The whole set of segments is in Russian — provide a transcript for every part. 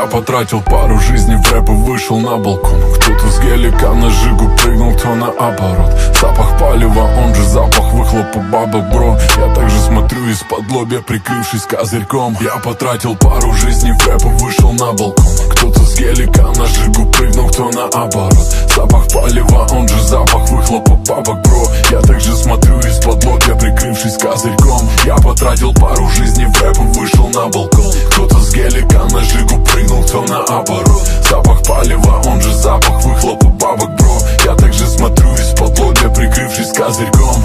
Я потратил пару жизней в рэп и вышел на балкон. Кто-то с гелика на жигу прыгнул, кто наоборот. Запах палева, он же запах выхлопа бабок, бро. Я также смотрю из-под лобья, прикрывшись козырьком. Я потратил пару жизней в рэп и вышел на балкон. Кто-то с гелика на жигу прыгнул, кто наоборот. Запах палева, он же запах выхлопа бабок, бро. Я также смотрю из-под лобья, прикрывшись козырьком. Я потратил пару жизней в рэп и вышел на балкон. Кто-то с гелика на жигу прыгнул, кто наоборот. Запах палева, он же запах выхлопа бабок, бро. Я также смотрю из-под лобья, прикрывшись козырьком.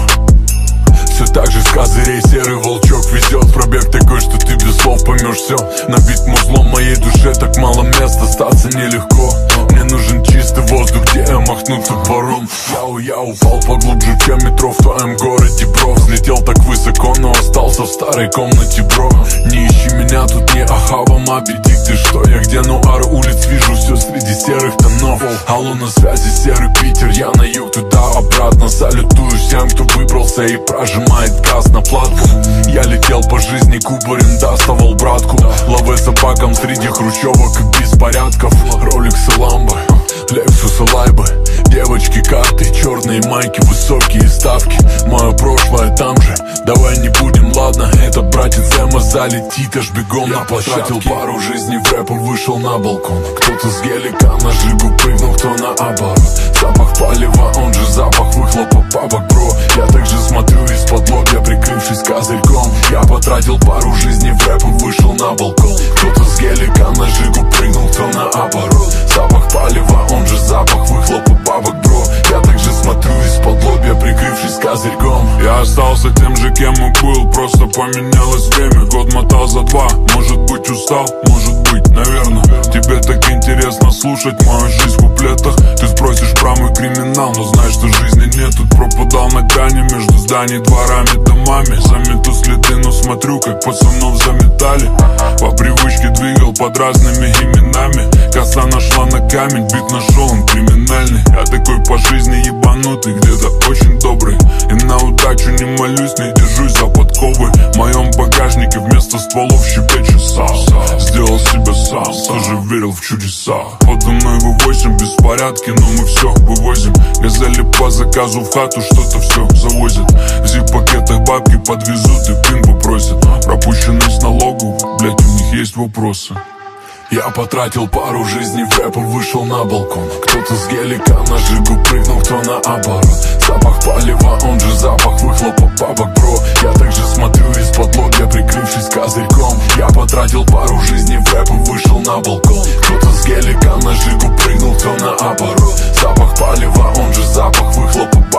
Все так же с козырей серый волчок везет. Пробег такой, что ты без слов поймешь все. Набит музлом моей душе, так мало места, остаться нелегко. Мне нужен чистый воздух, где я махну топором. Я упал поглубже, чем метро в твоем городе, бро. Взлетел так высоко, но остался в старой комнате, бро. Не ищи меня, тут не Ахава, Мапи, дикты, что я где, нуар улиц вижу все среди серых тонов. Алло, на связи серый Питер, я на юг, туда-обратно. Салютую всем, кто выбрался и прожимает газ на платку. Я летел по жизни, кубарем доставал братку. Лаве собакам среди хрущевок и беспорядков. Роликсы, ламбы, Лексусы, лайбы, девочки, карты, черные майки, высокие ставки. Мое прошлое там же, давай не будем, ладно. Этот братец Эма залетит аж бегом на площадке. Я потратил пару жизней в рэп и вышел на балкон. Кто-то с гелика на жигу прыгнул, кто наоборот. Запах палева, он же запах выхлопа бабок, бро. Я также смотрю из-под лобья, прикрывшись козырьком. Я потратил пару жизней в рэп и вышел на балкон. Кто-то с гелика на жигу прыгнул, кто наоборот. Запах палева, он же запах выхлопа бабок, бро. Я также смотрю из-под лобья, прикрывшись козырьком. Я остался тем же, кем и был, просто поменялось время. Год мотал за 2, может быть устал, может быть, наверное. Тебе так интересно слушать мою жизнь в куплетах. Ты спросишь про мой криминал, но знаешь, что жизни нет. Тут пропадал на грани между зданий, дворами, домами. Замету следы, но смотрю, как пацанов заметали. По привычке двигал под разными именами. Коса нашла на камень, бит нашел, он криминальный. Я такой по жизни ебанутый, где-то очень добрый. И на удачу не молюсь, не держусь за подковы. В моем багажнике вместо стволов щебечет сал. Сделал себя сам, тоже верил в чудеса. Подо мной V8 беспорядки, но мы все вывозим. Газели по заказу в хату что-то все завозят. В зип-пакетах бабки подвезут и пин попросят. Пропущенность налогов, блять, у них есть вопросы. Я потратил пару жизней в рэп и вышел на балкон. Кто-то с гелика на жигу прыгнул, кто наоборот. Запах палева, он же запах выхлопа бабок, бро. Я также смотрю из-под лобья, прикрывшись козырьком. Я потратил пару жизней в рэп и вышел на балкон. Кто-то с гелика на жигу прыгнул, кто наоборот. Запах палева, он же запах выхлопа бабок.